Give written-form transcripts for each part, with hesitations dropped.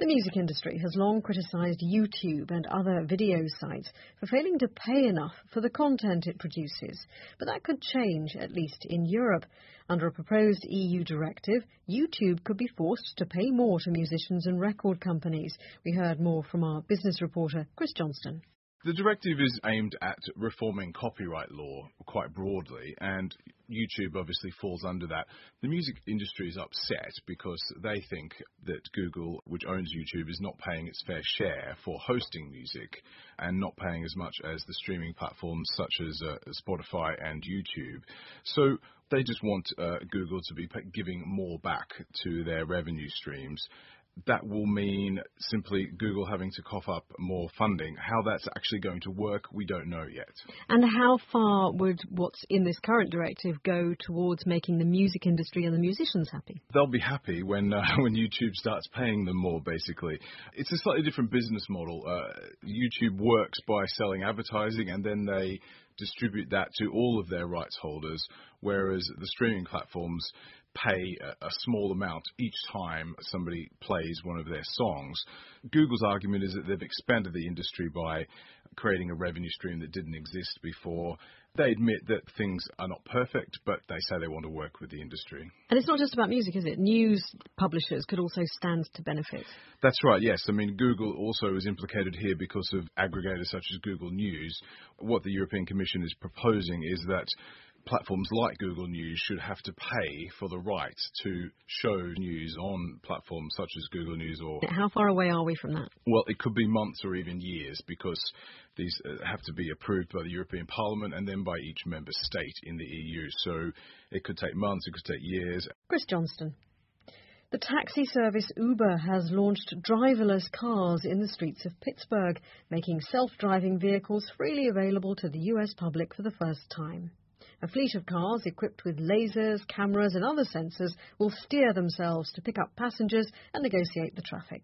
The music industry has long criticised YouTube and other video sites for failing to pay enough for the content it produces. But that could change, at least in Europe. Under a proposed EU directive, YouTube could be forced to pay more to musicians and record companies. We heard more from our business reporter, Chris Johnston. The directive is aimed at reforming copyright law quite broadly, and YouTube obviously falls under that. The music industry is upset because they think that Google, which owns YouTube, is not paying its fair share for hosting music and not paying as much as the streaming platforms such as Spotify and YouTube. So they just want Google to be giving more back to their revenue streams. That will mean simply Google having to cough up more funding. How that's actually going to work, we don't know yet. And how far would what's in this current directive go towards making the music industry and the musicians happy? They'll be happy when YouTube starts paying them more, basically. It's a slightly different business model. YouTube works by selling advertising and then they distribute that to all of their rights holders, whereas the streaming platforms pay a small amount each time somebody plays one of their songs. Google's argument is that they've expanded the industry by creating a revenue stream that didn't exist before. They admit that things are not perfect, but they say they want to work with the industry. And it's not just about music, is it? News publishers could also stand to benefit. That's right, yes. I mean, Google also is implicated here because of aggregators such as Google News. What the European Commission is proposing is that platforms like Google News should have to pay for the right to show news on platforms such as Google News. Or how far away are we from that? Well, it could be months or even years because these have to be approved by the European Parliament and then by each member state in the EU. So it could take months, it could take years. Chris Johnston. The taxi service Uber has launched driverless cars in the streets of Pittsburgh, making self-driving vehicles freely available to the US public for the first time. A fleet of cars equipped with lasers, cameras and other sensors will steer themselves to pick up passengers and negotiate the traffic.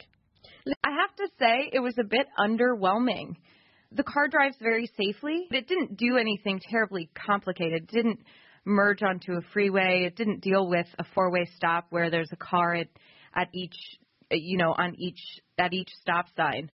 I have to say it was a bit underwhelming. The car drives very safely. It didn't do anything terribly complicated. It didn't merge onto a freeway. It didn't deal with a four-way stop where there's a car at each stop sign.